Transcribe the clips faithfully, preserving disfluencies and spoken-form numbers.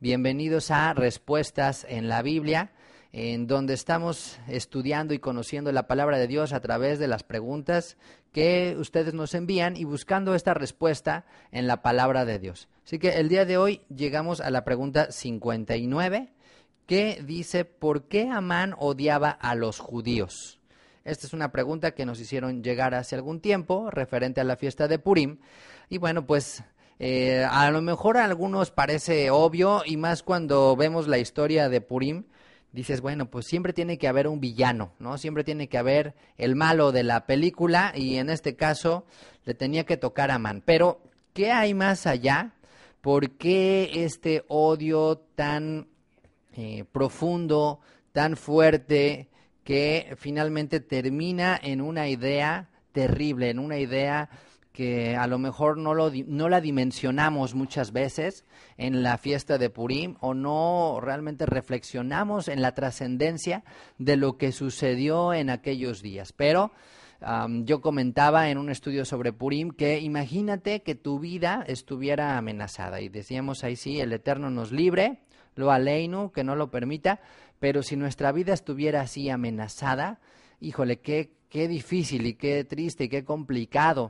Bienvenidos a Respuestas en la Biblia, en donde estamos estudiando y conociendo la palabra de Dios a través de las preguntas que ustedes nos envían y buscando esta respuesta en la palabra de Dios. Así que el día de hoy llegamos a la pregunta cincuenta y nueve, que dice: ¿por qué Amán odiaba a los judíos? Esta es una pregunta que nos hicieron llegar hace algún tiempo, referente a la fiesta de Purim. Y bueno, pues eh, a lo mejor a algunos parece obvio, y más cuando vemos la historia de Purim, dices, bueno, pues siempre tiene que haber un villano, ¿no? Siempre tiene que haber el malo de la película, y en este caso le tenía que tocar a Amán. Pero, ¿qué hay más allá? ¿Por qué este odio tan eh, profundo, tan fuerte, que finalmente termina en una idea terrible, en una idea que a lo mejor no, lo, no la dimensionamos muchas veces en la fiesta de Purim, o no realmente reflexionamos en la trascendencia de lo que sucedió en aquellos días? Pero um, yo comentaba en un estudio sobre Purim que imagínate que tu vida estuviera amenazada, y decíamos ahí sí, el Eterno nos libre, lo aleinu, que no lo permita. Pero si nuestra vida estuviera así amenazada, híjole, qué, qué difícil y qué triste y qué complicado.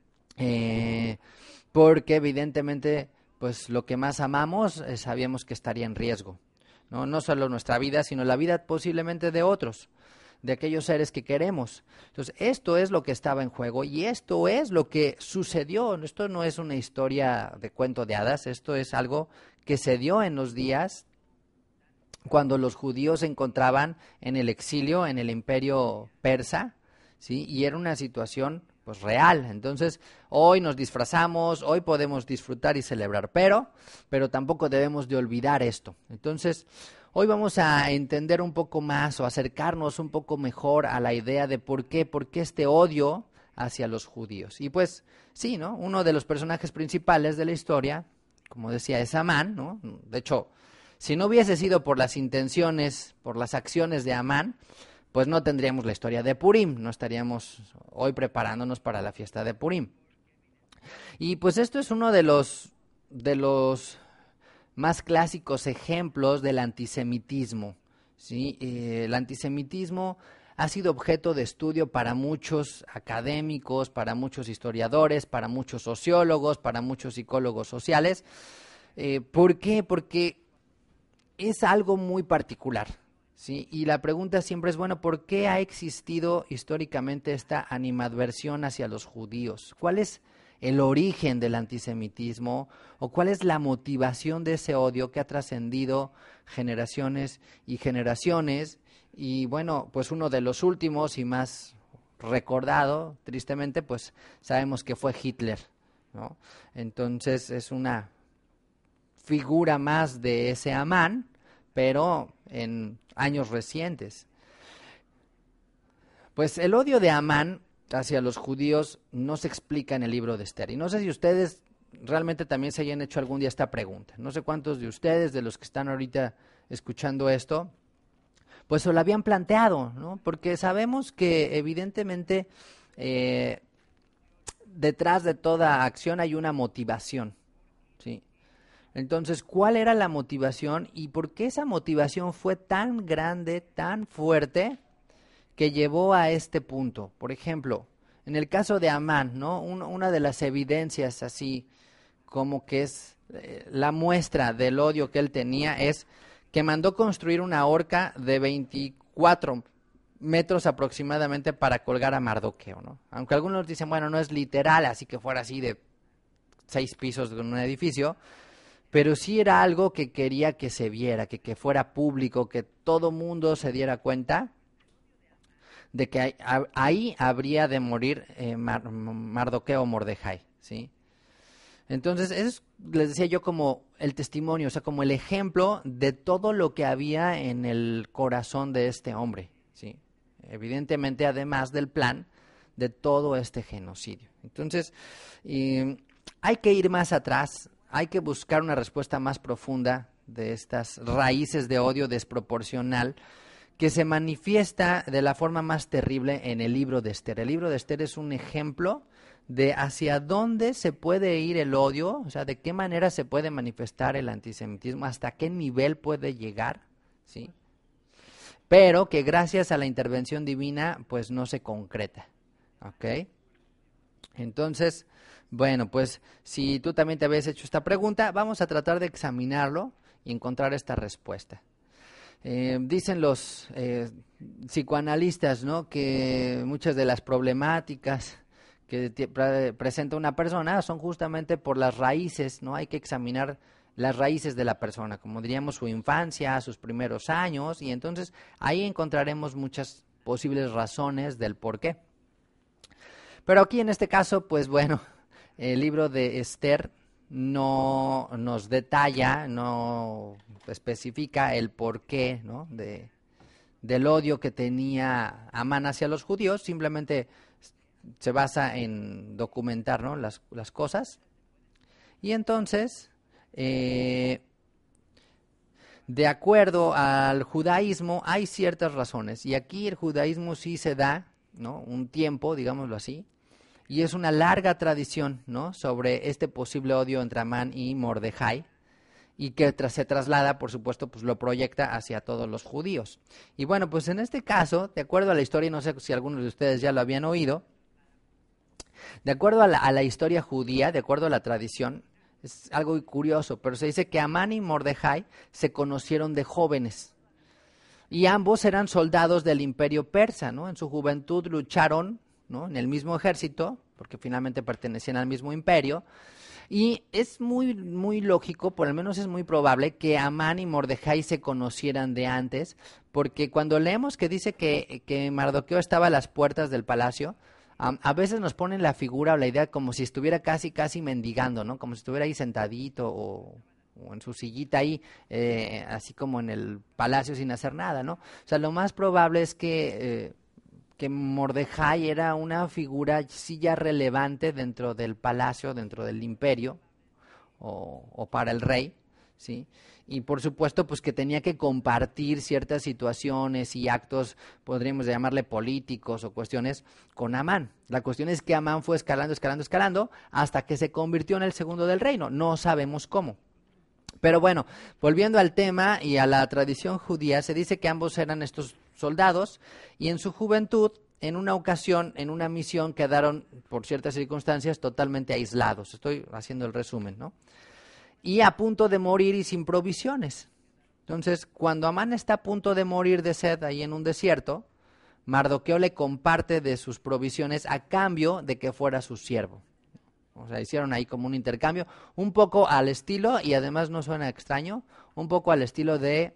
Eh, porque evidentemente, pues lo que más amamos, eh, sabíamos que estaría en riesgo, ¿no? No solo nuestra vida, sino la vida posiblemente de otros, de aquellos seres que queremos. Entonces, esto es lo que estaba en juego, y esto es lo que sucedió. Esto no es una historia de cuento de hadas, esto es algo que se dio en los días cuando los judíos se encontraban en el exilio, en el imperio persa, ¿sí? Y era una situación pues real. Entonces, hoy nos disfrazamos, hoy podemos disfrutar y celebrar, pero, pero tampoco debemos de olvidar esto. Entonces, hoy vamos a entender un poco más, o acercarnos un poco mejor a la idea de por qué, por qué este odio hacia los judíos. Y pues, sí, ¿no? Uno de los personajes principales de la historia, como decía, es Amán, ¿no? De hecho, si no hubiese sido por las intenciones, por las acciones de Amán, pues no tendríamos la historia de Purim, no estaríamos hoy preparándonos para la fiesta de Purim. Y pues esto es uno de los, de los más clásicos ejemplos del antisemitismo, ¿sí? Eh, el antisemitismo ha sido objeto de estudio para muchos académicos, para muchos historiadores, para muchos sociólogos, para muchos psicólogos sociales. Eh, ¿Por qué? Porque es algo muy particular, ¿sí? Y la pregunta siempre es, bueno, ¿por qué ha existido históricamente esta animadversión hacia los judíos? ¿Cuál es el origen del antisemitismo? ¿O cuál es la motivación de ese odio que ha trascendido generaciones y generaciones? Y bueno, pues uno de los últimos y más recordado, tristemente, pues sabemos que fue Hitler, ¿no? Entonces es una figura más de ese Amán, pero en años recientes. Pues el odio de Amán hacia los judíos no se explica en el libro de Esther. Y no sé si ustedes realmente también se hayan hecho algún día esta pregunta. No sé cuántos de ustedes, de los que están ahorita escuchando esto, pues se lo habían planteado, ¿no? Porque sabemos que evidentemente eh, detrás de toda acción hay una motivación, ¿sí? Entonces, ¿cuál era la motivación y por qué esa motivación fue tan grande, tan fuerte, que llevó a este punto? Por ejemplo, en el caso de Amán, ¿no? Un, una de las evidencias así como que es eh, la muestra del odio que él tenía, es que mandó construir una horca de veinticuatro metros aproximadamente para colgar a Mardoqueo, ¿no? Aunque algunos dicen, bueno, no es literal, así que fuera así de seis pisos de un edificio, pero sí era algo que quería que se viera, que, que fuera público, que todo mundo se diera cuenta de que ahí, ahí habría de morir eh, Mar, Mardoqueo o Mordejai, ¿sí? Entonces, eso es, les decía yo, como el testimonio, o sea, como el ejemplo de todo lo que había en el corazón de este hombre, ¿sí? Evidentemente, además del plan de todo este genocidio. Entonces, eh, hay que ir más atrás. Hay que buscar una respuesta más profunda de estas raíces de odio desproporcional que se manifiesta de la forma más terrible en el libro de Esther. El libro de Esther es un ejemplo de hacia dónde se puede ir el odio, o sea, de qué manera se puede manifestar el antisemitismo, hasta qué nivel puede llegar, ¿sí? Pero que gracias a la intervención divina, pues no se concreta, ¿ok? Entonces, bueno, pues si tú también te habías hecho esta pregunta, vamos a tratar de examinarlo y encontrar esta respuesta. Eh, dicen los eh, psicoanalistas, ¿no?, que muchas de las problemáticas que pre presenta una persona son justamente por las raíces, ¿no? Hay que examinar las raíces de la persona, como diríamos su infancia, sus primeros años, y entonces ahí encontraremos muchas posibles razones del por qué. Pero aquí en este caso, pues bueno, el libro de Esther no nos detalla, no especifica el porqué, ¿no?, de, del odio que tenía Amán hacia los judíos, simplemente se basa en documentar, ¿no?, las, las cosas. Y entonces, eh, de acuerdo al judaísmo, hay ciertas razones, y aquí el judaísmo sí se da, ¿no?, un tiempo, digámoslo así, y es una larga tradición, ¿no?, sobre este posible odio entre Amán y Mordejai, y que tras, se traslada, por supuesto, pues lo proyecta hacia todos los judíos. Y bueno, pues en este caso, de acuerdo a la historia, no sé si algunos de ustedes ya lo habían oído, de acuerdo a la, a la historia judía, de acuerdo a la tradición, es algo curioso, pero se dice que Amán y Mordejai se conocieron de jóvenes, y ambos eran soldados del imperio persa, ¿no? En su juventud lucharon, ¿no?, en el mismo ejército, porque finalmente pertenecían al mismo imperio, y es muy, muy lógico, por lo menos es muy probable, que Amán y Mordejai se conocieran de antes, porque cuando leemos que dice que, que Mardoqueo estaba a las puertas del palacio, um, a veces nos ponen la figura o la idea como si estuviera casi, casi mendigando, ¿no?, como si estuviera ahí sentadito o... o en su sillita ahí, eh, así como en el palacio sin hacer nada, ¿no? O sea, lo más probable es que, eh, que Mordejai era una figura sí ya relevante dentro del palacio, dentro del imperio, o, o para el rey, ¿sí? Y por supuesto, pues que tenía que compartir ciertas situaciones y actos, podríamos llamarle políticos o cuestiones, con Amán. La cuestión es que Amán fue escalando, escalando, escalando, hasta que se convirtió en el segundo del reino. No sabemos cómo. Pero bueno, volviendo al tema y a la tradición judía, se dice que ambos eran estos soldados y en su juventud, en una ocasión, en una misión, quedaron por ciertas circunstancias totalmente aislados. Estoy haciendo el resumen, ¿no? Y a punto de morir y sin provisiones. Entonces, cuando Amán está a punto de morir de sed ahí en un desierto, Mardoqueo le comparte de sus provisiones a cambio de que fuera su siervo. O sea, hicieron ahí como un intercambio, un poco al estilo, y además no suena extraño, un poco al estilo de,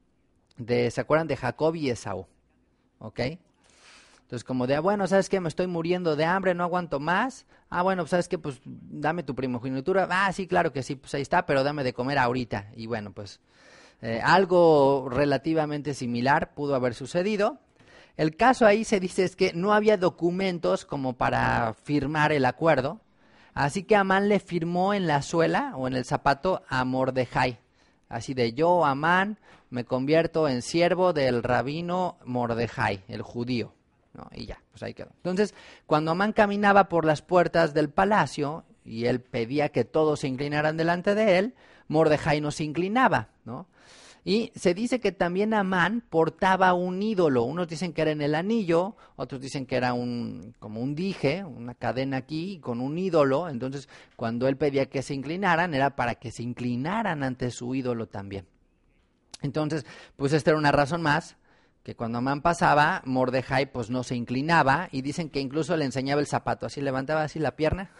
de ¿se acuerdan de Jacob y Esaú? ¿Ok? Entonces, como de, bueno, ¿sabes qué? Me estoy muriendo de hambre, no aguanto más. Ah, bueno, ¿sabes qué? Pues dame tu primogenitura. Ah, sí, claro que sí, pues ahí está, pero dame de comer ahorita. Y bueno, pues eh, algo relativamente similar pudo haber sucedido. El caso ahí se dice es que no había documentos como para firmar el acuerdo. Así que Amán le firmó en la suela o en el zapato a Mordejai. Así de, yo, Amán, me convierto en siervo del rabino Mordejai, el judío, ¿no? Y ya, pues ahí quedó. Entonces, cuando Amán caminaba por las puertas del palacio y él pedía que todos se inclinaran delante de él, Mordejai no se inclinaba, ¿no? Y se dice que también Amán portaba un ídolo. Unos dicen que era en el anillo, otros dicen que era un como un dije, una cadena aquí con un ídolo. Entonces, cuando él pedía que se inclinaran, era para que se inclinaran ante su ídolo también. Entonces, pues esta era una razón más, que cuando Amán pasaba, Mordejai pues no se inclinaba, y dicen que incluso le enseñaba el zapato, así levantaba así la pierna,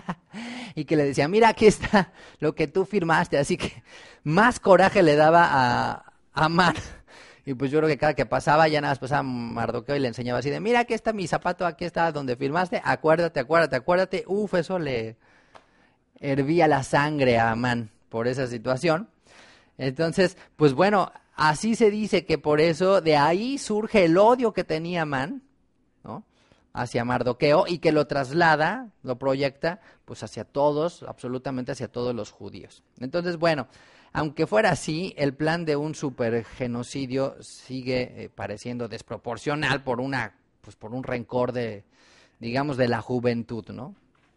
y que le decía, mira, aquí está lo que tú firmaste, así que más coraje le daba a, a Amán. Y pues yo creo que cada que pasaba, ya nada más pasaba Mardoqueo y le enseñaba así de, mira, aquí está mi zapato, aquí está donde firmaste, acuérdate, acuérdate, acuérdate. Uf, eso le hervía la sangre a Amán por esa situación. Entonces, pues bueno, así se dice que por eso de ahí surge el odio que tenía Amán, ¿no?, hacia Mardoqueo, y que lo traslada, lo proyecta, pues hacia todos, absolutamente hacia todos los judíos. Entonces, bueno, aunque fuera así, el plan de un supergenocidio sigue eh, pareciendo desproporcional por una, pues por un rencor de, digamos, de la juventud, ¿no?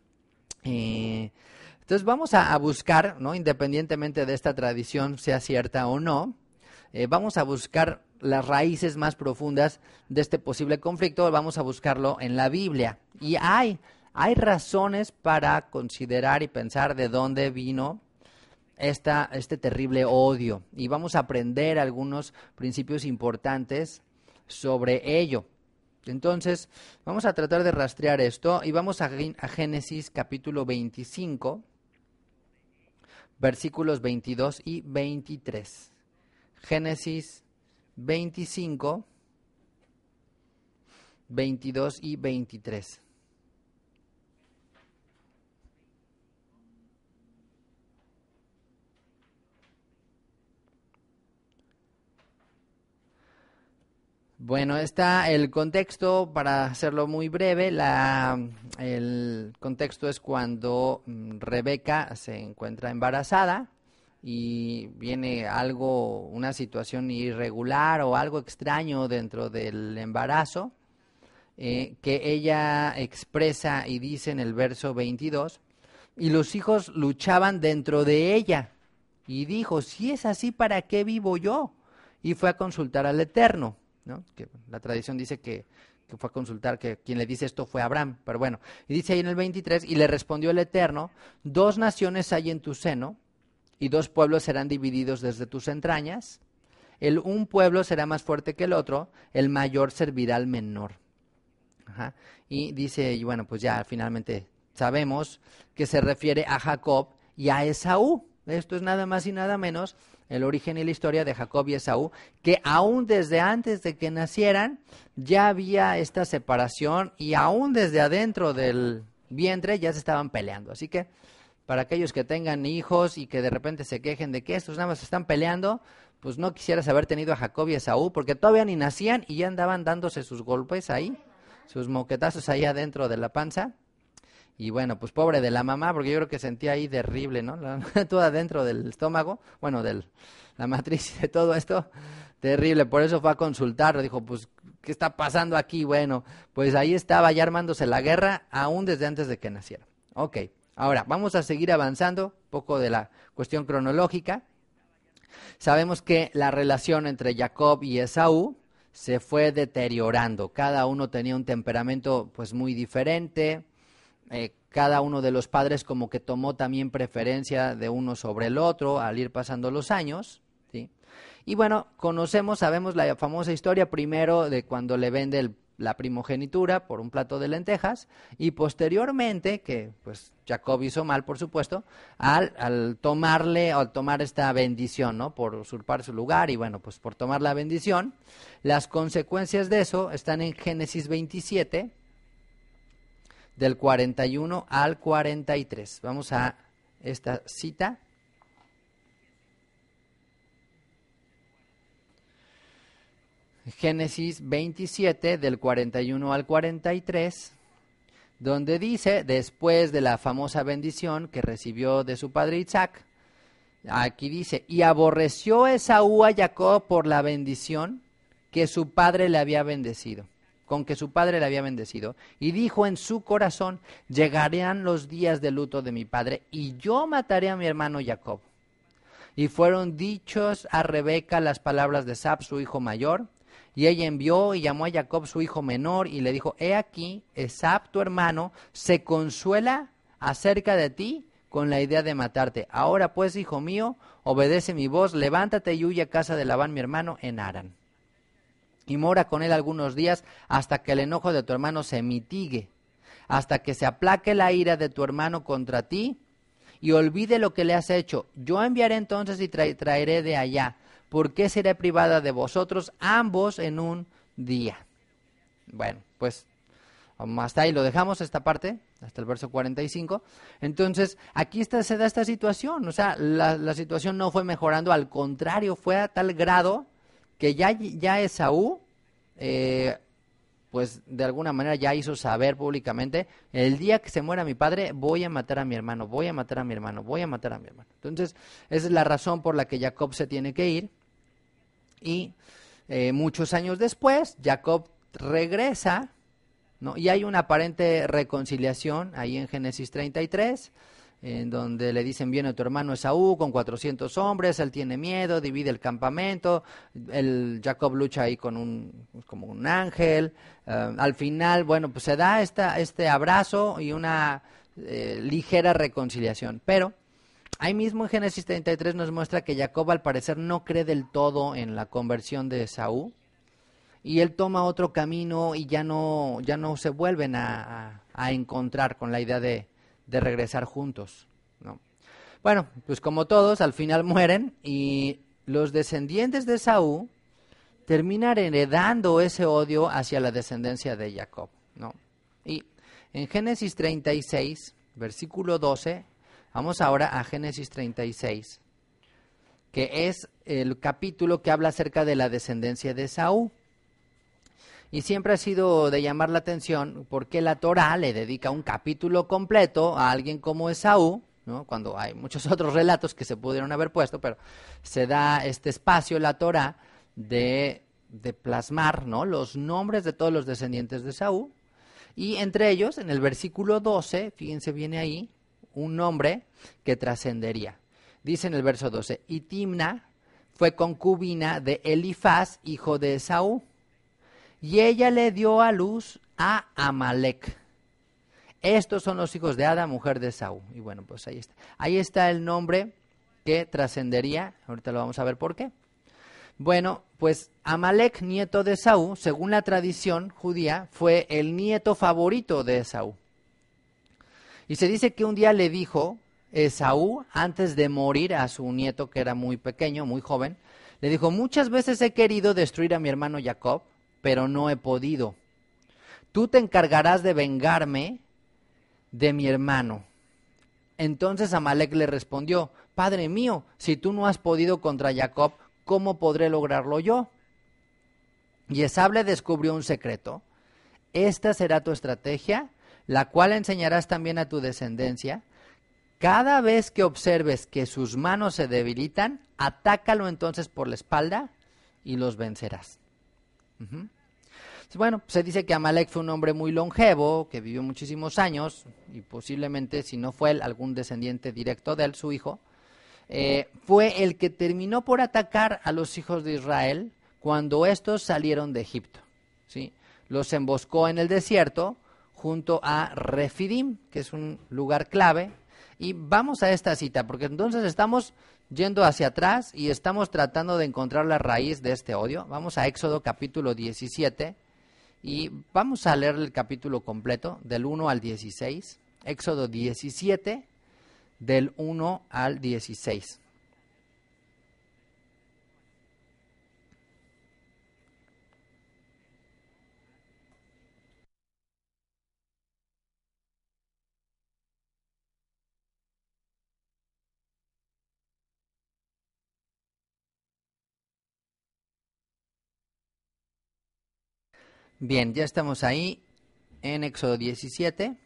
Eh, entonces vamos a, a buscar, ¿no? Independientemente de esta tradición sea cierta o no, eh, vamos a buscar las raíces más profundas de este posible conflicto, vamos a buscarlo en la Biblia. Y hay, hay razones para considerar y pensar de dónde vino esta, este terrible odio. Y vamos a aprender algunos principios importantes sobre ello. Entonces, vamos a tratar de rastrear esto y vamos a, a Génesis capítulo veinticinco, versículos veintidós y veintitrés. Génesis veinticinco, veintidós y veintitrés. Bueno, está el contexto, para hacerlo muy breve, la, el contexto es cuando Rebeca se encuentra embarazada y viene algo, una situación irregular o algo extraño dentro del embarazo, eh, que ella expresa y dice en el verso veintidós, y los hijos luchaban dentro de ella, y dijo, si es así, ¿para qué vivo yo? Y fue a consultar al Eterno. ¿No? Que la tradición dice que, que fue a consultar, que quien le dice esto fue Abraham, pero bueno, y dice ahí en el veintitrés, y le respondió el Eterno, dos naciones hay en tu seno, y dos pueblos serán divididos desde tus entrañas, el un pueblo será más fuerte que el otro, el mayor servirá al menor. Ajá. Y dice, y bueno, pues ya finalmente sabemos que se refiere a Jacob y a Esaú. Esto es nada más y nada menos el origen y la historia de Jacob y Esaú, que aún desde antes de que nacieran ya había esta separación y aún desde adentro del vientre ya se estaban peleando. Así que para aquellos que tengan hijos y que de repente se quejen de que estos nada más se están peleando, pues no quisieras haber tenido a Jacob y Esaú, porque todavía ni nacían y ya andaban dándose sus golpes ahí, sus moquetazos ahí adentro de la panza. Y bueno, pues pobre de la mamá, porque yo creo que sentía ahí terrible, ¿no? La, todo adentro del estómago, bueno, de la matriz de todo esto, terrible. Por eso fue a consultar, dijo, pues, ¿qué está pasando aquí? Bueno, pues ahí estaba ya armándose la guerra, aún desde antes de que naciera. Ok, ahora vamos a seguir avanzando, un poco de la cuestión cronológica. Sabemos que la relación entre Jacob y Esaú se fue deteriorando. Cada uno tenía un temperamento, pues, muy diferente. Eh, cada uno de los padres como que tomó también preferencia de uno sobre el otro al ir pasando los años, ¿sí? Y bueno, conocemos, sabemos la famosa historia primero de cuando le vende el, la primogenitura por un plato de lentejas y posteriormente, que pues Jacob hizo mal por supuesto, al, al tomarle, al tomar esta bendición, ¿no? Por usurpar su lugar y bueno, pues por tomar la bendición. Las consecuencias de eso están en Génesis veintisiete, del cuarenta y uno al cuarenta y tres. Vamos a esta cita. Génesis veintisiete, del cuarenta y uno al cuarenta y tres, donde dice, después de la famosa bendición que recibió de su padre Isaac, aquí dice, y aborreció Esaú a Jacob por la bendición que su padre le había bendecido. con que su padre le había bendecido, y dijo en su corazón, llegarán los días de luto de mi padre, y yo mataré a mi hermano Jacob. Y fueron dichos a Rebeca las palabras de Esab, su hijo mayor, y ella envió y llamó a Jacob su hijo menor, y le dijo, he aquí, Esab tu hermano se consuela acerca de ti con la idea de matarte. Ahora pues, hijo mío, obedece mi voz, levántate y huye a casa de Labán mi hermano en Harán. Y mora con él algunos días hasta que el enojo de tu hermano se mitigue, hasta que se aplaque la ira de tu hermano contra ti y olvide lo que le has hecho. Yo enviaré entonces y tra- traeré de allá. ¿Por qué seré privada de vosotros ambos en un día? Bueno, pues hasta ahí lo dejamos, esta parte, hasta el verso cuarenta y cinco. Entonces, aquí está, se da esta situación, o sea, la, la situación no fue mejorando, al contrario, fue a tal grado que ya, ya Esaú, eh, pues de alguna manera ya hizo saber públicamente, el día que se muera mi padre, voy a matar a mi hermano, voy a matar a mi hermano, voy a matar a mi hermano. Entonces, esa es la razón por la que Jacob se tiene que ir. Y eh, muchos años después, Jacob regresa ¿no? Y hay una aparente reconciliación ahí en Génesis treinta y tres, en donde le dicen: viene tu hermano Esaú con cuatrocientos hombres, él tiene miedo, divide el campamento, el Jacob lucha ahí con un, como un ángel, uh, al final, bueno, pues se da esta, este abrazo y una eh, ligera reconciliación, pero ahí mismo en Génesis treinta y tres nos muestra que Jacob al parecer no cree del todo en la conversión de Esaú, y él toma otro camino y ya no, ya no se vuelven a, a, a encontrar con la idea de de regresar juntos, ¿no? Bueno, pues como todos, al final mueren y los descendientes de Esaú terminan heredando ese odio hacia la descendencia de Jacob, ¿no? Y en Génesis treinta y seis, versículo doce, vamos ahora a Génesis treinta y seis, que es el capítulo que habla acerca de la descendencia de Esaú. Y siempre ha sido de llamar la atención porque la Torá le dedica un capítulo completo a alguien como Esaú, ¿no? Cuando hay muchos otros relatos que se pudieron haber puesto, pero se da este espacio, la Torá, de, de plasmar, ¿no?, los nombres de todos los descendientes de Esaú. Y entre ellos, en el versículo doce, fíjense, viene ahí un nombre que trascendería. Dice en el verso doce: y Timna fue concubina de Elifaz, hijo de Esaú, y ella le dio a luz a Amalec. Estos son los hijos de Ada, mujer de Esaú. Y bueno, pues ahí está. Ahí está el nombre que trascendería. Ahorita lo vamos a ver por qué. Bueno, pues Amalec, nieto de Esaú, según la tradición judía, fue el nieto favorito de Esaú. Y se dice que un día le dijo Esaú, antes de morir a su nieto, que era muy pequeño, muy joven, le dijo: muchas veces he querido destruir a mi hermano Jacob, pero no he podido. Tú te encargarás de vengarme de mi hermano. Entonces Amalec le respondió: Padre mío, si tú no has podido contra Jacob, ¿cómo podré lograrlo yo? Y Esab le descubrió un secreto: esta será tu estrategia, la cual enseñarás también a tu descendencia. Cada vez que observes que sus manos se debilitan, atácalo entonces por la espalda y los vencerás. Uh-huh. Bueno, se dice que Amalec fue un hombre muy longevo, que vivió muchísimos años, y posiblemente, si no fue él, algún descendiente directo de él, su hijo, eh, fue el que terminó por atacar a los hijos de Israel cuando estos salieron de Egipto, ¿sí? Los emboscó en el desierto junto a Refidim, que es un lugar clave, y vamos a esta cita, porque entonces estamos yendo hacia atrás y estamos tratando de encontrar la raíz de este odio. Vamos a Éxodo capítulo diecisiete, y vamos a leer el capítulo completo, del uno al dieciséis. Éxodo diecisiete, del uno al dieciséis. Bien, ya estamos ahí en Éxodo diecisiete.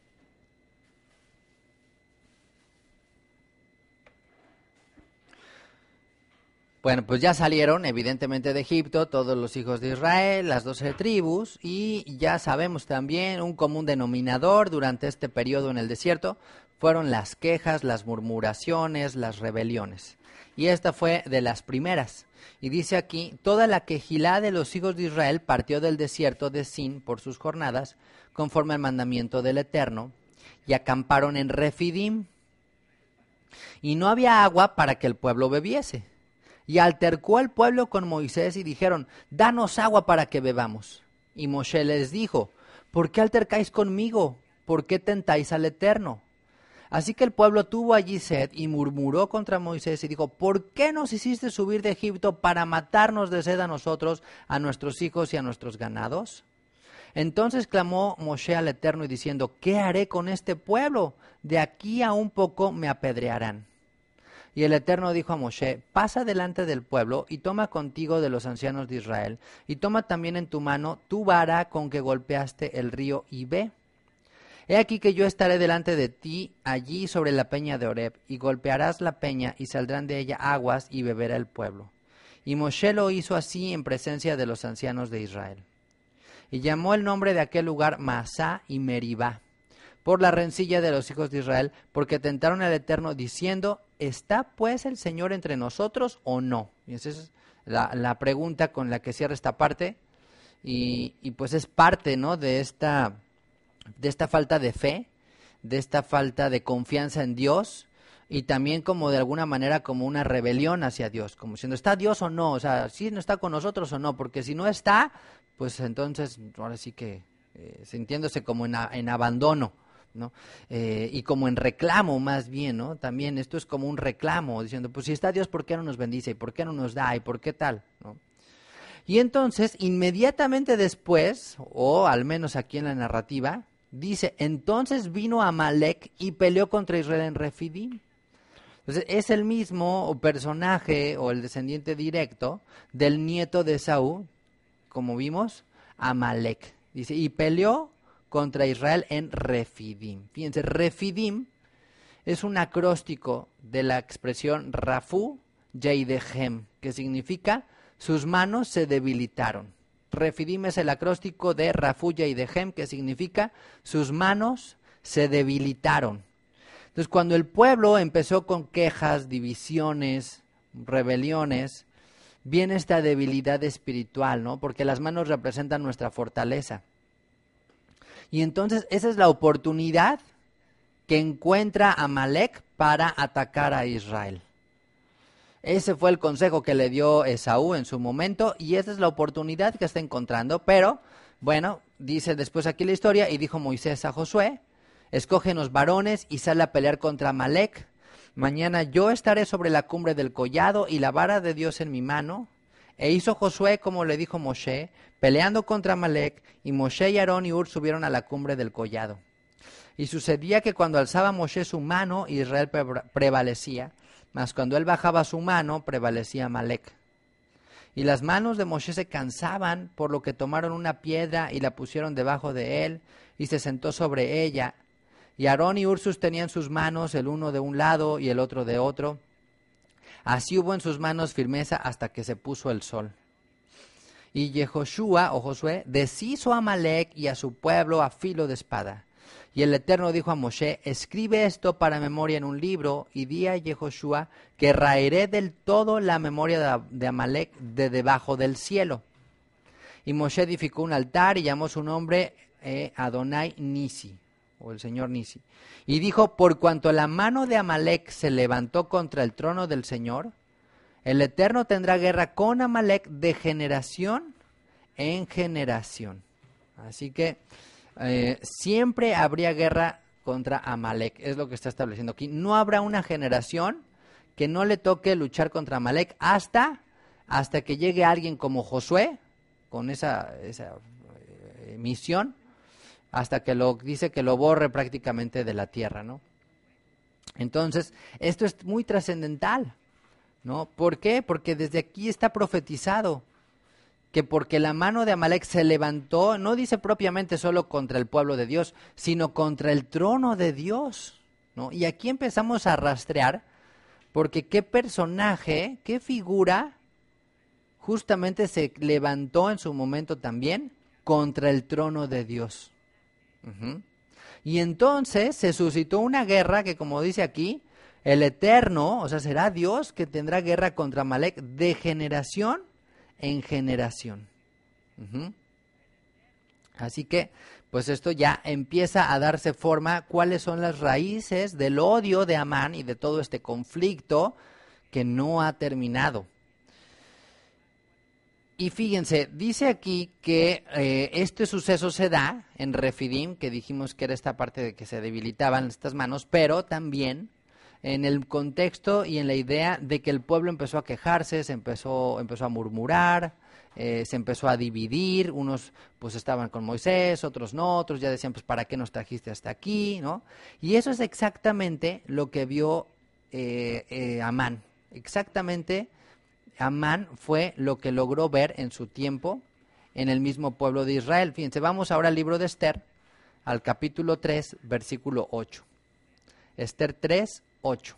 Bueno, pues ya salieron evidentemente de Egipto todos los hijos de Israel, las doce tribus, y ya sabemos también un común denominador durante este periodo en el desierto fueron las quejas, las murmuraciones, las rebeliones. Y esta fue de las primeras. Y dice aquí: toda la quejilá de los hijos de Israel partió del desierto de Sin por sus jornadas, conforme al mandamiento del Eterno, y acamparon en Refidim. Y no había agua para que el pueblo bebiese. Y altercó el pueblo con Moisés y dijeron: danos agua para que bebamos. Y Moshe les dijo: ¿por qué altercáis conmigo? ¿Por qué tentáis al Eterno? Así que el pueblo tuvo allí sed y murmuró contra Moisés y dijo: ¿por qué nos hiciste subir de Egipto para matarnos de sed a nosotros, a nuestros hijos y a nuestros ganados? Entonces clamó Moshe al Eterno y diciendo: ¿qué haré con este pueblo? De aquí a un poco me apedrearán. Y el Eterno dijo a Moshe: pasa delante del pueblo y toma contigo de los ancianos de Israel, y toma también en tu mano tu vara con que golpeaste el río, y ve. He aquí que yo estaré delante de ti allí sobre la peña de Horeb, y golpearás la peña, y saldrán de ella aguas, y beberá el pueblo. Y Moshe lo hizo así en presencia de los ancianos de Israel. y llamó el nombre de aquel lugar Masá y Meribá, por la rencilla de los hijos de Israel, porque tentaron al Eterno diciendo, ¿está pues el Señor entre nosotros o no? Y esa es la, la pregunta con la que cierra esta parte, y, y pues es parte, ¿no?, de esta, de esta falta de fe, de esta falta de confianza en Dios, y también como de alguna manera como una rebelión hacia Dios, como diciendo, ¿está Dios o no? O sea, ¿sí no está con nosotros o no? Porque si no está, pues entonces ahora sí que eh, sintiéndose como en, a, en abandono, ¿no? Eh, y como en reclamo más bien, ¿no? También esto es como un reclamo, diciendo, pues si está Dios, ¿por qué no nos bendice? ¿Y por qué no nos da? ¿Y por qué tal? ¿No? Y entonces, inmediatamente después, o al menos aquí en la narrativa, dice, entonces vino Amalek y peleó contra Israel en Refidim. Entonces, es el mismo personaje o el descendiente directo del nieto de Esaú, como vimos, Amalek. Dice, y peleó contra Israel en Refidim. Fíjense, Refidim es un acróstico de la expresión Rafú Yeidehem, que significa sus manos se debilitaron. Refidim es el acróstico de Rafú Yeidehem, que significa sus manos se debilitaron. Entonces, cuando el pueblo empezó con quejas, divisiones, rebeliones, viene esta debilidad espiritual, ¿no? Porque las manos representan nuestra fortaleza. Y entonces esa es la oportunidad que encuentra Amalek para atacar a Israel. Ese fue el consejo que le dio Esaú en su momento y esa es la oportunidad que está encontrando. Pero, bueno, dice después aquí la historia, y dijo Moisés a Josué, escógenos varones y sal a pelear contra Amalek. Mañana yo estaré sobre la cumbre del collado y la vara de Dios en mi mano. E hizo Josué como le dijo Moshe, peleando contra Amalek, y Moshe y Aarón y Hur subieron a la cumbre del collado. Y sucedía que cuando alzaba Moshe su mano, Israel prevalecía, mas cuando él bajaba su mano, prevalecía Amalek. Y las manos de Moshe se cansaban, por lo que tomaron una piedra y la pusieron debajo de él, y se sentó sobre ella. Y Aarón y Hur sostenían sus manos, el uno de un lado y el otro de otro. Así hubo en sus manos firmeza hasta que se puso el sol. Y Yehoshua, o Josué, deshizo a Amalek y a su pueblo a filo de espada. Y el Eterno dijo a Moshe, escribe esto para memoria en un libro, y di a Yehoshua que raeré del todo la memoria de Amalek de debajo del cielo. Y Moshe edificó un altar y llamó su nombre eh, Adonai Nisi, o el Señor Nisi. Y dijo, por cuanto la mano de Amalek se levantó contra el trono del Señor, el Eterno tendrá guerra con Amalek de generación en generación. Así que eh, siempre habría guerra contra Amalek, es lo que está estableciendo aquí. No habrá una generación que no le toque luchar contra Amalek hasta, hasta que llegue alguien como Josué, con esa, esa eh, misión, hasta que lo dice que lo borre prácticamente de la tierra, ¿no? Entonces, esto es muy trascendental, ¿no? ¿Por qué? Porque desde aquí está profetizado que porque la mano de Amalek se levantó, no dice propiamente solo contra el pueblo de Dios, sino contra el trono de Dios, ¿no? Y aquí empezamos a rastrear, porque qué personaje, qué figura justamente se levantó en su momento también contra el trono de Dios. Uh-huh. Y entonces se suscitó una guerra que, como dice aquí, el Eterno, o sea, será Dios que tendrá guerra contra Amalek de generación en generación. Uh-huh. Así que, pues esto ya empieza a darse forma, cuáles son las raíces del odio de Amán y de todo este conflicto que no ha terminado. Y fíjense, dice aquí que eh, este suceso se da en Refidim, que dijimos que era esta parte de que se debilitaban estas manos, pero también en el contexto y en la idea de que el pueblo empezó a quejarse, se empezó, empezó a murmurar, eh, se empezó a dividir, unos pues estaban con Moisés, otros no, otros ya decían, pues ¿para qué nos trajiste hasta aquí?, ¿no? Y eso es exactamente lo que vio eh, eh, Amán, exactamente. Amán fue lo que logró ver en su tiempo en el mismo pueblo de Israel. Fíjense, vamos ahora al libro de Esther, al capítulo tres, versículo ocho. Esther tres, ocho.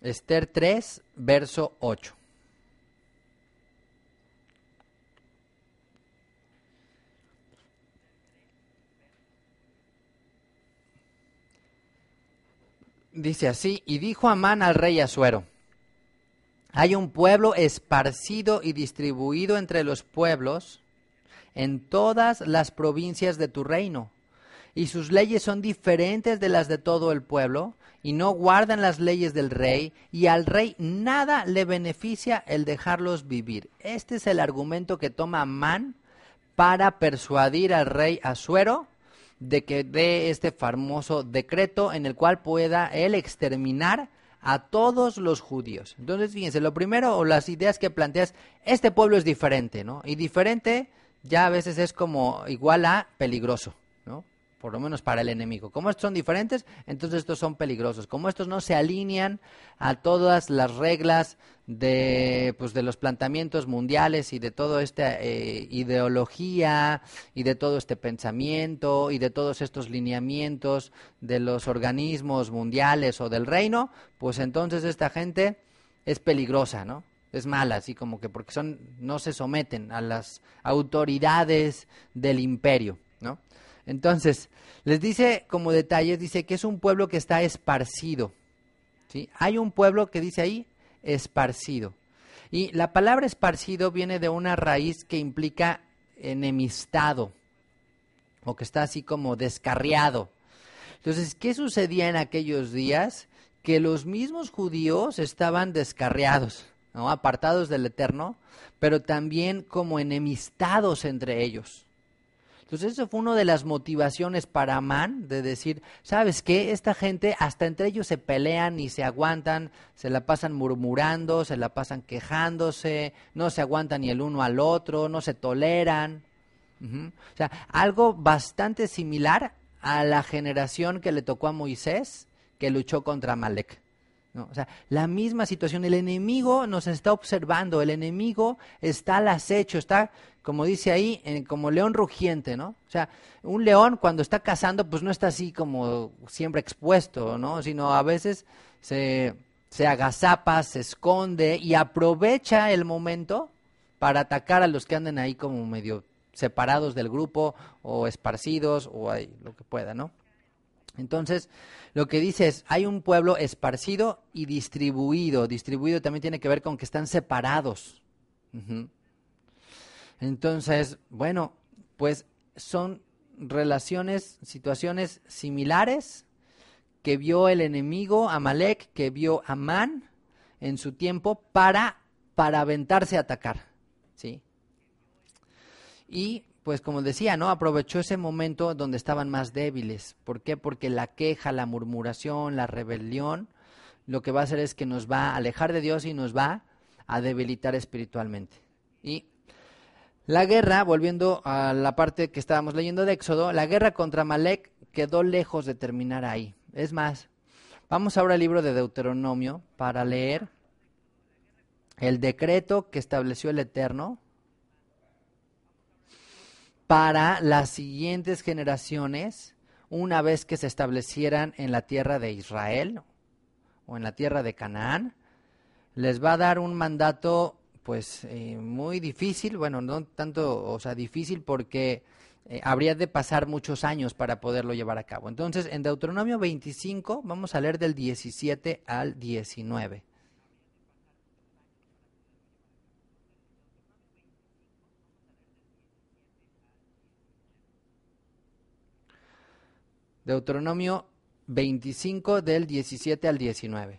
Esther tres, verso ocho. Dice así, y dijo Amán al rey Asuero, hay un pueblo esparcido y distribuido entre los pueblos en todas las provincias de tu reino, y sus leyes son diferentes de las de todo el pueblo, y no guardan las leyes del rey, y al rey nada le beneficia el dejarlos vivir. Este es el argumento que toma Amán para persuadir al rey Asuero de que dé este famoso decreto en el cual pueda él exterminar a todos los judíos. Entonces, fíjense, lo primero, o las ideas que planteas, este pueblo es diferente, ¿no? Y diferente ya a veces es como igual a peligroso, ¿no? Por lo menos para el enemigo. Como estos son diferentes, entonces estos son peligrosos. Como estos no se alinean a todas las reglas de, pues, de los planteamientos mundiales y de toda esta eh, ideología y de todo este pensamiento y de todos estos lineamientos de los organismos mundiales o del reino, pues entonces esta gente es peligrosa, ¿no? Es mala, así como que porque son no se someten a las autoridades del imperio, ¿no? Entonces, les dice como detalles, dice que es un pueblo que está esparcido, ¿sí? Hay un pueblo que dice ahí, esparcido. Y la palabra esparcido viene de una raíz que implica enemistado, o que está así como descarriado. Entonces, ¿qué sucedía en aquellos días? Que los mismos judíos estaban descarriados, ¿no? Apartados del Eterno, pero también como enemistados entre ellos. Entonces eso fue una de las motivaciones para Amán, de decir, ¿sabes qué? Esta gente, hasta entre ellos se pelean y se aguantan, se la pasan murmurando, se la pasan quejándose, no se aguantan ni el uno al otro, no se toleran. Uh-huh. O sea, algo bastante similar a la generación que le tocó a Moisés, que luchó contra Amalek. ¿No? O sea, la misma situación, el enemigo nos está observando, el enemigo está al acecho, está, como dice ahí, eh, como león rugiente, ¿no? O sea, un león cuando está cazando, pues no está así como siempre expuesto, ¿no? Sino a veces se, se agazapa, se esconde y aprovecha el momento para atacar a los que anden ahí como medio separados del grupo o esparcidos o ahí, lo que pueda, ¿no? Entonces, lo que dice es, hay un pueblo esparcido y distribuido. Distribuido también tiene que ver con que están separados. Uh-huh. Entonces, bueno, pues son relaciones, situaciones similares que vio el enemigo Amalek, que vio Amán en su tiempo para, para aventarse a atacar, ¿sí? Y pues como decía, ¿no? Aprovechó ese momento donde estaban más débiles. ¿Por qué? Porque la queja, la murmuración, la rebelión, lo que va a hacer es que nos va a alejar de Dios y nos va a debilitar espiritualmente. Y la guerra, volviendo a la parte que estábamos leyendo de Éxodo, la guerra contra Amalek quedó lejos de terminar ahí. Es más, vamos ahora al libro de Deuteronomio para leer el decreto que estableció el Eterno para las siguientes generaciones, una vez que se establecieran en la tierra de Israel o en la tierra de Canaán, les va a dar un mandato pues eh, muy difícil, bueno, no tanto, o sea, difícil porque eh, habría de pasar muchos años para poderlo llevar a cabo. Entonces, en Deuteronomio veinticinco, vamos a leer del diecisiete al diecinueve. Deuteronomio veinticinco del diecisiete al diecinueve.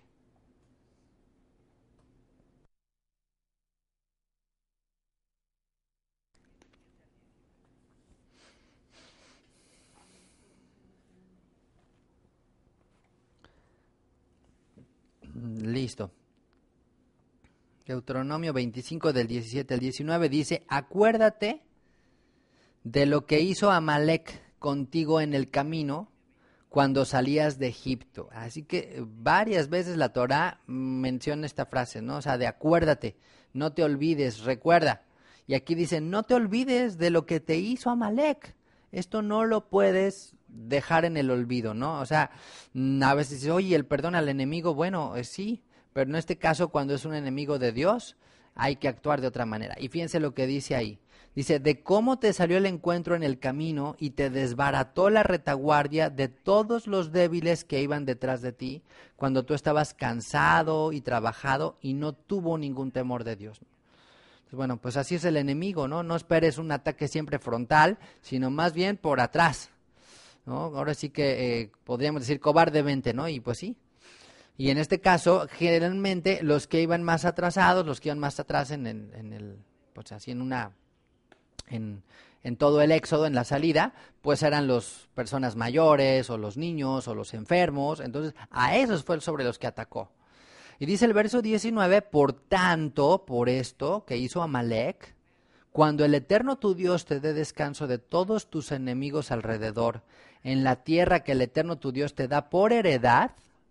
Listo. Deuteronomio veinticinco del diecisiete al diecinueve dice, acuérdate de lo que hizo Amalek contigo en el camino cuando salías de Egipto. Así que varias veces la Torá menciona esta frase, ¿no? O sea, de acuérdate, no te olvides, recuerda. Y aquí dice, no te olvides de lo que te hizo Amalek. Esto no lo puedes dejar en el olvido, ¿no? O sea, a veces dices, oye, el perdón al enemigo, bueno, eh, sí, pero en este caso cuando es un enemigo de Dios hay que actuar de otra manera. Y fíjense lo que dice ahí. Dice, de cómo te salió el encuentro en el camino y te desbarató la retaguardia de todos los débiles que iban detrás de ti, cuando tú estabas cansado y trabajado y no tuvo ningún temor de Dios. Entonces, bueno, pues así es el enemigo, ¿no? No esperes un ataque siempre frontal, sino más bien por atrás, ¿no? Ahora sí que eh, podríamos decir cobardemente, ¿no? Y pues sí. Y en este caso, generalmente los que iban más atrasados, los que iban más atrás en el, en el pues así en una... En, en todo el éxodo, en la salida, pues eran las personas mayores o los niños o los enfermos. Entonces a esos fue sobre los que atacó. Y dice el verso diecinueve, por tanto, por esto que hizo Amalec, cuando el Eterno tu Dios te dé descanso de todos tus enemigos alrededor, en la tierra que el Eterno tu Dios te da por heredad,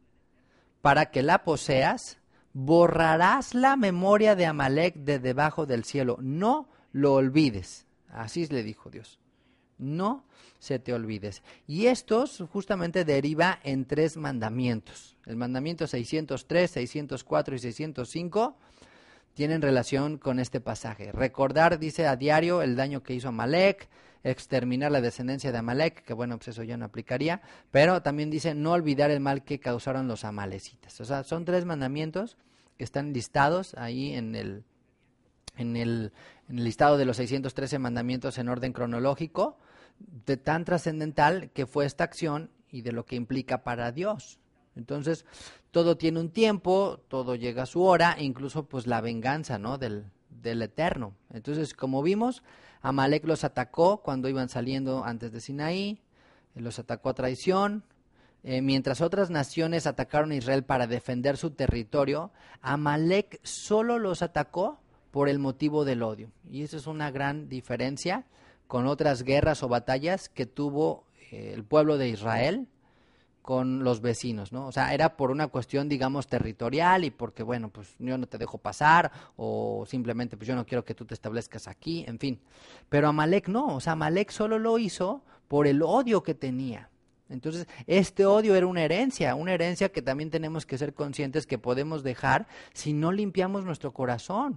para que la poseas, borrarás la memoria de Amalec de debajo del cielo. No lo olvides. Así le dijo Dios. No se te olvides. Y estos justamente deriva en tres mandamientos. El mandamiento seiscientos tres, seiscientos cuatro y seiscientos cinco tienen relación con este pasaje. Recordar, dice, a diario el daño que hizo Amalec, exterminar la descendencia de Amalec, que bueno, pues eso ya no aplicaría, pero también dice no olvidar el mal que causaron los amalecitas. O sea, son tres mandamientos que están listados ahí en el En el, en el listado de los seiscientos trece mandamientos en orden cronológico, de tan trascendental que fue esta acción y de lo que implica para Dios. Entonces, todo tiene un tiempo, todo llega a su hora, incluso pues la venganza, ¿no? del, del Eterno. Entonces, como vimos, Amalec los atacó cuando iban saliendo antes de Sinaí, los atacó a traición. Eh, mientras otras naciones atacaron a Israel para defender su territorio, Amalec solo los atacó por el motivo del odio. Y esa es una gran diferencia con otras guerras o batallas que tuvo eh, el pueblo de Israel con los vecinos, ¿no? O sea, era por una cuestión, digamos, territorial y porque, bueno, pues yo no te dejo pasar o simplemente, pues yo no quiero que tú te establezcas aquí, en fin. Pero Amalec no, o sea, Amalec solo lo hizo por el odio que tenía. Entonces, este odio era una herencia, una herencia que también tenemos que ser conscientes que podemos dejar si no limpiamos nuestro corazón.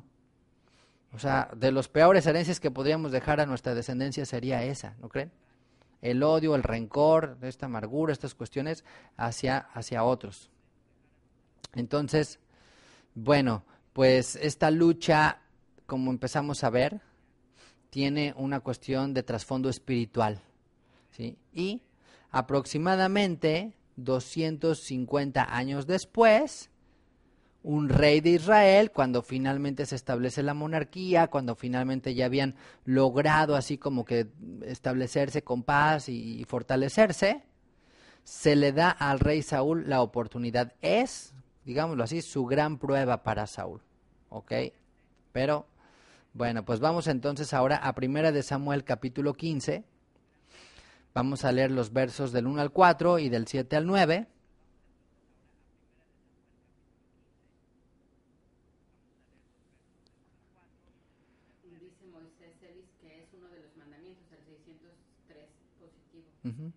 O sea, de los peores herencias que podríamos dejar a nuestra descendencia sería esa, ¿no creen? El odio, el rencor, esta amargura, estas cuestiones hacia, hacia otros. Entonces, bueno, pues esta lucha, como empezamos a ver, tiene una cuestión de trasfondo espiritual, ¿sí? Y aproximadamente doscientos cincuenta años después, un rey de Israel, cuando finalmente se establece la monarquía, cuando finalmente ya habían logrado así como que establecerse con paz y, y fortalecerse, se le da al rey Saúl la oportunidad. Es, digámoslo así, su gran prueba para Saúl, ¿ok? Pero, bueno, pues vamos entonces ahora a Primera de Samuel capítulo quince. Vamos a leer los versos del uno al cuatro y del siete al nueve. Uh-huh.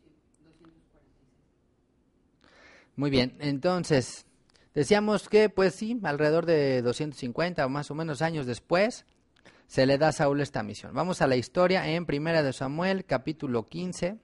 Muy bien, entonces, decíamos que pues sí, alrededor de doscientos cincuenta o más o menos años después, se le da a Saúl esta misión. Vamos a la historia en Primera de Samuel, capítulo quince,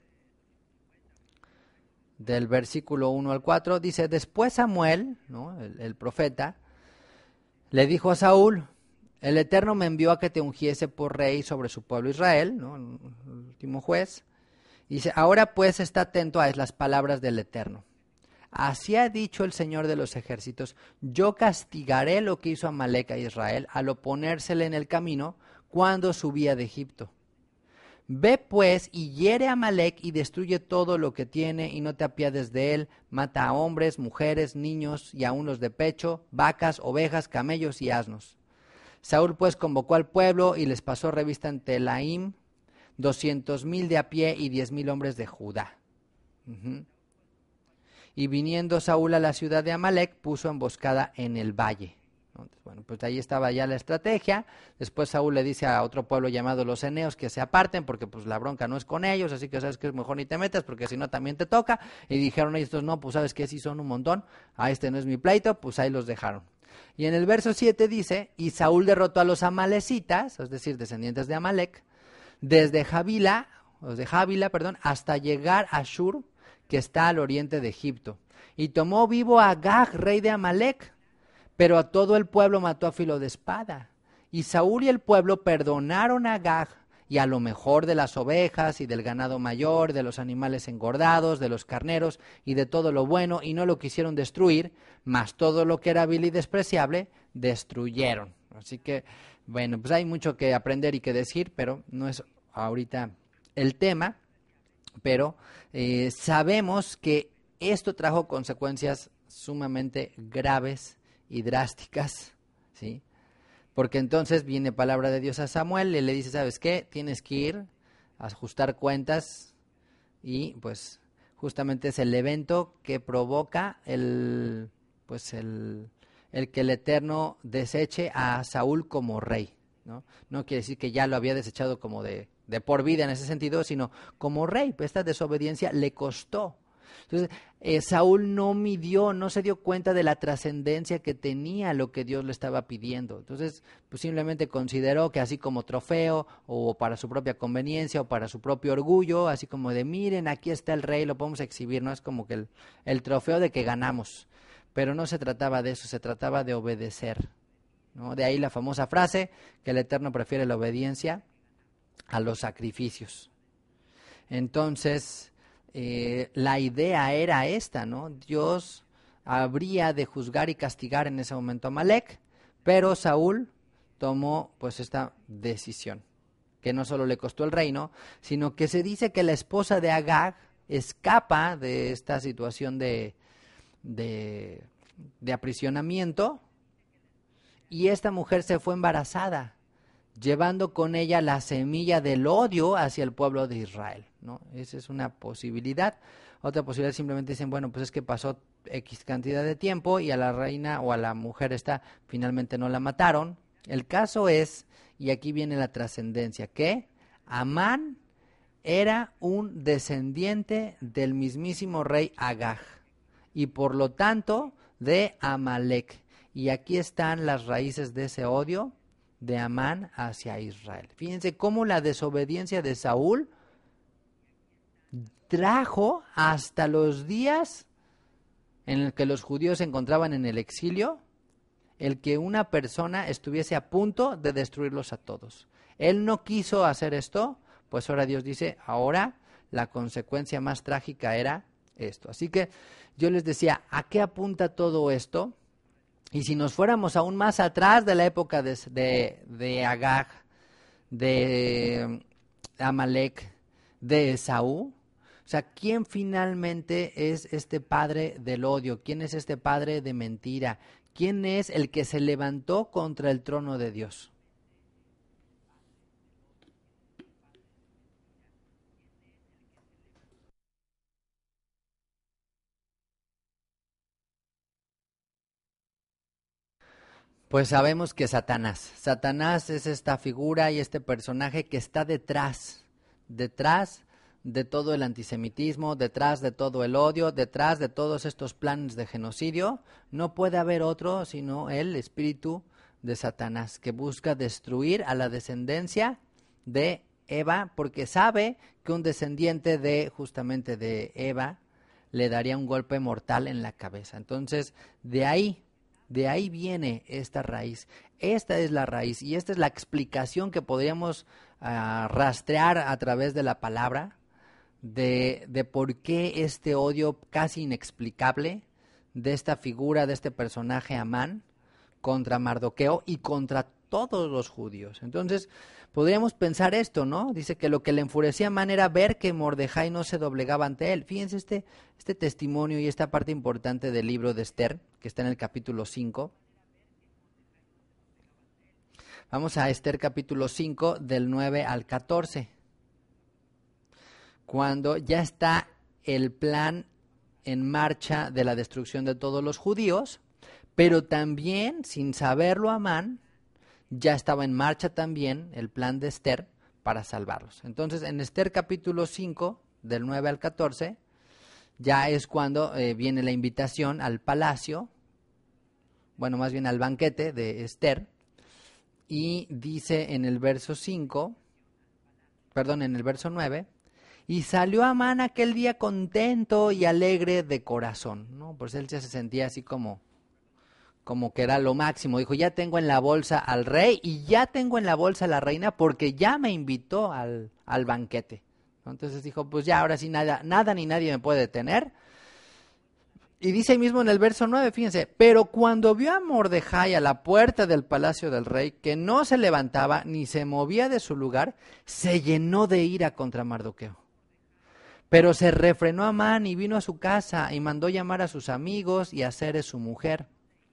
del versículo uno al cuatro, dice, después Samuel, ¿no? el, el profeta, le dijo a Saúl, el Eterno me envió a que te ungiese por rey sobre su pueblo Israel, ¿no? El último juez. Dice, ahora pues está atento a las palabras del Eterno. Así ha dicho el Señor de los ejércitos, yo castigaré lo que hizo Amalec a Israel al oponérsele en el camino cuando subía de Egipto. Ve pues y hiere a Amalec y destruye todo lo que tiene y no te apiades de él, mata a hombres, mujeres, niños y aun los de pecho, vacas, ovejas, camellos y asnos. Saúl pues convocó al pueblo y les pasó revista en Telaim, doscientos mil de a pie y diez mil hombres de Judá. Uh-huh. Y viniendo Saúl a la ciudad de Amalec, puso emboscada en el valle. Entonces, bueno, pues ahí estaba ya la estrategia. Después Saúl le dice a otro pueblo llamado los eneos que se aparten porque pues la bronca no es con ellos, así que sabes que es mejor ni te metas porque si no también te toca. Y dijeron estos, no, pues sabes que sí son un montón, a este no es mi pleito, pues ahí los dejaron. Y en el verso siete dice, y Saúl derrotó a los amalecitas, es decir, descendientes de Amalec, desde Javila, desde Javila, perdón, hasta llegar a Shur, que está al oriente de Egipto. Y tomó vivo a Agag, rey de Amalec, pero a todo el pueblo mató a filo de espada. Y Saúl y el pueblo perdonaron a Agag y a lo mejor de las ovejas y del ganado mayor, de los animales engordados, de los carneros y de todo lo bueno, y no lo quisieron destruir, mas todo lo que era vil y despreciable, destruyeron. Así que, bueno, pues hay mucho que aprender y que decir, pero no es ahorita el tema, pero eh, sabemos que esto trajo consecuencias sumamente graves y drásticas, ¿sí? Porque entonces viene palabra de Dios a Samuel y le dice, ¿sabes qué? Tienes que ir a ajustar cuentas y pues justamente es el evento que provoca el, pues el, el que el Eterno deseche a Saúl como rey, ¿no? No quiere decir que ya lo había desechado como de, de por vida en ese sentido, sino como rey. Esta desobediencia le costó. Entonces, eh, Saúl no midió, no se dio cuenta de la trascendencia que tenía lo que Dios le estaba pidiendo. Entonces, pues simplemente consideró que así como trofeo, o para su propia conveniencia, o para su propio orgullo, así como de, miren, aquí está el rey, lo podemos exhibir, ¿no? Es como que el, el trofeo de que ganamos. Pero no se trataba de eso, se trataba de obedecer, ¿no? De ahí la famosa frase, que el Eterno prefiere la obediencia a los sacrificios. Entonces, Eh, la idea era esta, ¿no? Dios habría de juzgar y castigar en ese momento a Amalec, pero Saúl tomó pues esta decisión, que no solo le costó el reino, sino que se dice que la esposa de Agag escapa de esta situación de, de, de aprisionamiento, y esta mujer se fue embarazada, llevando con ella la semilla del odio hacia el pueblo de Israel, ¿no? Esa es una posibilidad. Otra posibilidad simplemente dicen, bueno, pues es que pasó X cantidad de tiempo y a la reina o a la mujer esta finalmente no la mataron. El caso es, y aquí viene la trascendencia, que Amán era un descendiente del mismísimo rey Agag y por lo tanto de Amalec. Y aquí están las raíces de ese odio de Amán hacia Israel. Fíjense cómo la desobediencia de Saúl trajo hasta los días en el que los judíos se encontraban en el exilio, el que una persona estuviese a punto de destruirlos a todos. Él no quiso hacer esto, pues ahora Dios dice, ahora la consecuencia más trágica era esto. Así que yo les decía, ¿a qué apunta todo esto? Y si nos fuéramos aún más atrás de la época de, de, de Agag, de Amalek, de Esaú, o sea, ¿quién finalmente es este padre del odio? ¿Quién es este padre de mentira? ¿Quién es el que se levantó contra el trono de Dios? Pues sabemos que Satanás. Satanás es esta figura y este personaje que está detrás, detrás de todo el antisemitismo, detrás de todo el odio, detrás de todos estos planes de genocidio. No puede haber otro sino el espíritu de Satanás, que busca destruir a la descendencia de Eva, porque sabe que un descendiente de justamente de Eva le daría un golpe mortal en la cabeza. Entonces, de ahí De ahí viene esta raíz. Esta es la raíz y esta es la explicación que podríamos uh, rastrear a través de la palabra de, de por qué este odio casi inexplicable de esta figura, de este personaje Amán contra Mardoqueo y contra todos los judíos. Entonces, podríamos pensar esto, ¿no? Dice que lo que le enfurecía a Amán era ver que Mordejai no se doblegaba ante él. Fíjense este, este testimonio y esta parte importante del libro de Esther, que está en el capítulo cinco. Vamos a Esther capítulo cinco, del nueve al catorce. Cuando ya está el plan en marcha de la destrucción de todos los judíos, Pero también, sin saberlo Amán, ya estaba en marcha también el plan de Esther para salvarlos. Entonces, en Esther capítulo cinco, del nueve al catorce, ya es cuando eh, viene la invitación al palacio, bueno, más bien al banquete de Esther, y dice en el verso cinco, perdón, en el verso nueve, y salió Amán aquel día contento y alegre de corazón, ¿no? Pues él ya se sentía así como... como que era lo máximo, dijo, ya tengo en la bolsa al rey y ya tengo en la bolsa a la reina porque ya me invitó al, al banquete. Entonces dijo, pues ya, ahora sí nada, nada ni nadie me puede detener. Y dice ahí mismo en el verso nueve, fíjense, pero cuando vio a Mordejai a la puerta del palacio del rey, que no se levantaba ni se movía de su lugar, se llenó de ira contra Mardoqueo. Pero se refrenó Amán y vino a su casa y mandó llamar a sus amigos y a Zeres su mujer.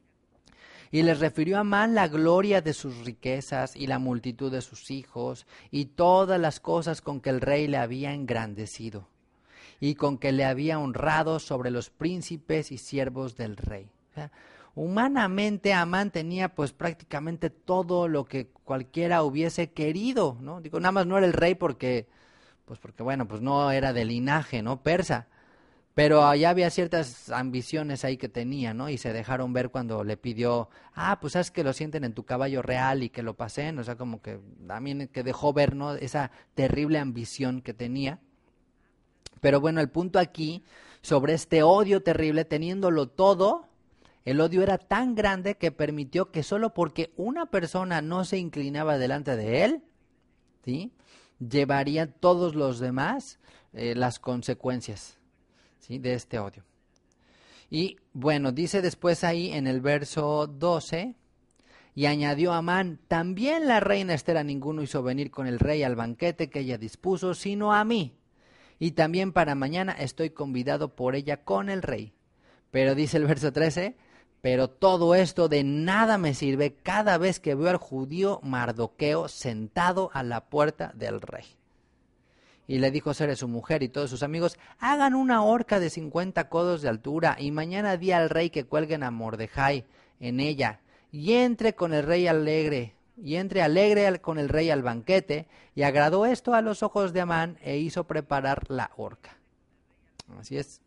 Y les refirió a Amán la gloria de sus riquezas y la multitud de sus hijos y todas las cosas con que el rey le había engrandecido y con que le había honrado sobre los príncipes y siervos del rey. O sea, humanamente Amán tenía pues prácticamente todo lo que cualquiera hubiese querido, ¿no? Digo, nada más no era el rey porque, pues porque bueno, pues no era de linaje, ¿no? Persa. Pero allá había ciertas ambiciones ahí que tenía, ¿no? Y se dejaron ver cuando le pidió, ah, pues haz que lo sienten en tu caballo real y que lo pasen. O sea, como que también que dejó ver, ¿no? Esa terrible ambición que tenía. Pero bueno, el punto aquí, sobre este odio terrible, teniéndolo todo, el odio era tan grande que permitió que solo porque una persona no se inclinaba delante de él, ¿sí? Llevarían todos los demás eh, las consecuencias, ¿sí? De este odio. Y bueno, dice después ahí en el verso doce, y añadió Amán, también la reina Esther a ninguno hizo venir con el rey al banquete que ella dispuso, sino a mí. Y también para mañana estoy convidado por ella con el rey. Pero dice el verso trece, pero todo esto de nada me sirve cada vez que veo al judío Mardoqueo sentado a la puerta del rey. Y le dijo Zeres su mujer y todos sus amigos, hagan una horca de cincuenta codos de altura y mañana di al rey que cuelguen a Mordejai en ella y entre con el rey alegre, y entre alegre al, con el rey al banquete, y agradó esto a los ojos de Amán e hizo preparar la horca. Así es.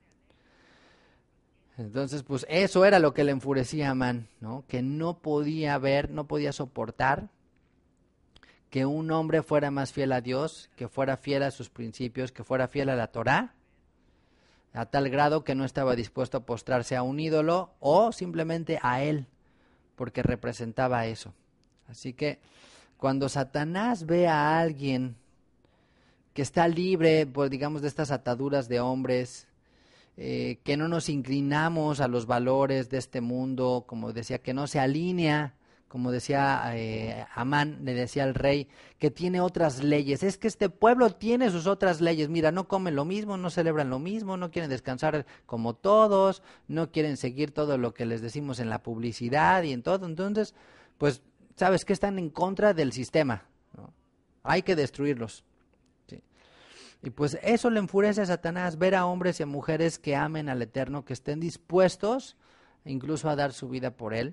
Entonces, pues eso era lo que le enfurecía a Amán, ¿no? Que no podía ver, no podía soportar que un hombre fuera más fiel a Dios, que fuera fiel a sus principios, que fuera fiel a la Torá, a tal grado que no estaba dispuesto a postrarse a un ídolo o simplemente a él, porque representaba eso. Así que cuando Satanás ve a alguien que está libre, pues digamos, de estas ataduras de hombres, eh, que no nos inclinamos a los valores de este mundo, como decía, que no se alinea, como decía eh, Amán, le decía al rey, que tiene otras leyes. Es que este pueblo tiene sus otras leyes. Mira, no comen lo mismo, no celebran lo mismo, no quieren descansar como todos, no quieren seguir todo lo que les decimos en la publicidad y en todo. Entonces, pues, ¿sabes qué? Están en contra del sistema, ¿no? Hay que destruirlos. Sí. Y pues eso le enfurece a Satanás, ver a hombres y a mujeres que amen al Eterno, que estén dispuestos incluso a dar su vida por Él,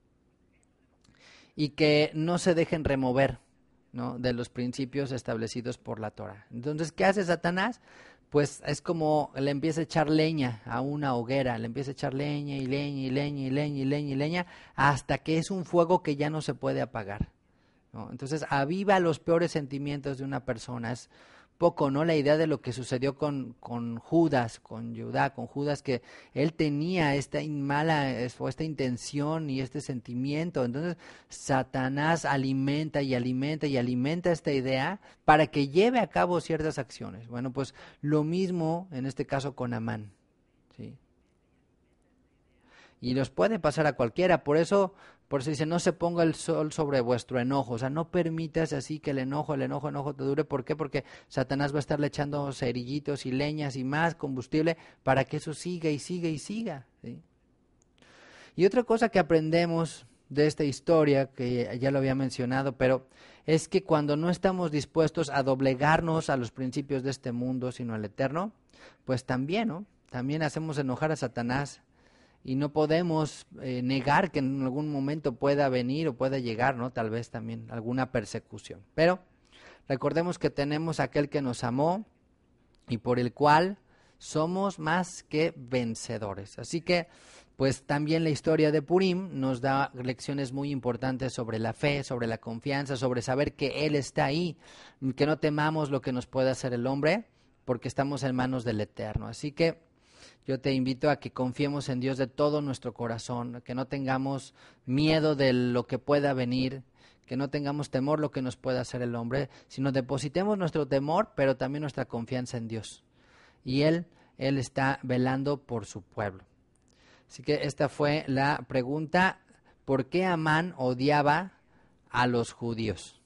y que no se dejen remover, ¿no? De los principios establecidos por la Torah. Entonces, ¿qué hace Satanás? Pues es como le empieza a echar leña a una hoguera, le empieza a echar leña y leña y leña y leña y leña y leña, hasta que es un fuego que ya no se puede apagar, ¿no? Entonces, aviva los peores sentimientos de una persona. Es poco, ¿no? La idea de lo que sucedió con, con Judas, con Judá, con Judas, que él tenía esta mala, o esta intención y este sentimiento. Entonces, Satanás alimenta y alimenta y alimenta esta idea para que lleve a cabo ciertas acciones. Bueno, pues lo mismo en este caso con Amán, ¿sí? Y los puede pasar a cualquiera, por eso... Por eso dice, no se ponga el sol sobre vuestro enojo. O sea, no permitas así que el enojo, el enojo, el enojo te dure. ¿Por qué? Porque Satanás va a estarle echando cerillitos y leñas y más combustible para que eso siga y siga y siga, ¿sí? Y otra cosa que aprendemos de esta historia, que ya lo había mencionado, pero es que cuando no estamos dispuestos a doblegarnos a los principios de este mundo, sino al Eterno, pues también, ¿no? También hacemos enojar a Satanás. y no podemos eh, negar que en algún momento pueda venir o pueda llegar, ¿no? Tal vez también alguna persecución. Pero recordemos que tenemos aquel que nos amó y por el cual somos más que vencedores. Así que, pues también la historia de Purim nos da lecciones muy importantes sobre la fe, sobre la confianza, sobre saber que Él está ahí, que no temamos lo que nos pueda hacer el hombre, porque estamos en manos del Eterno. Así que yo te invito a que confiemos en Dios de todo nuestro corazón, que no tengamos miedo de lo que pueda venir, que no tengamos temor lo que nos pueda hacer el hombre, sino depositemos nuestro temor, pero también nuestra confianza en Dios. Y Él, Él está velando por su pueblo. Así que esta fue la pregunta, ¿por qué Amán odiaba a los judíos?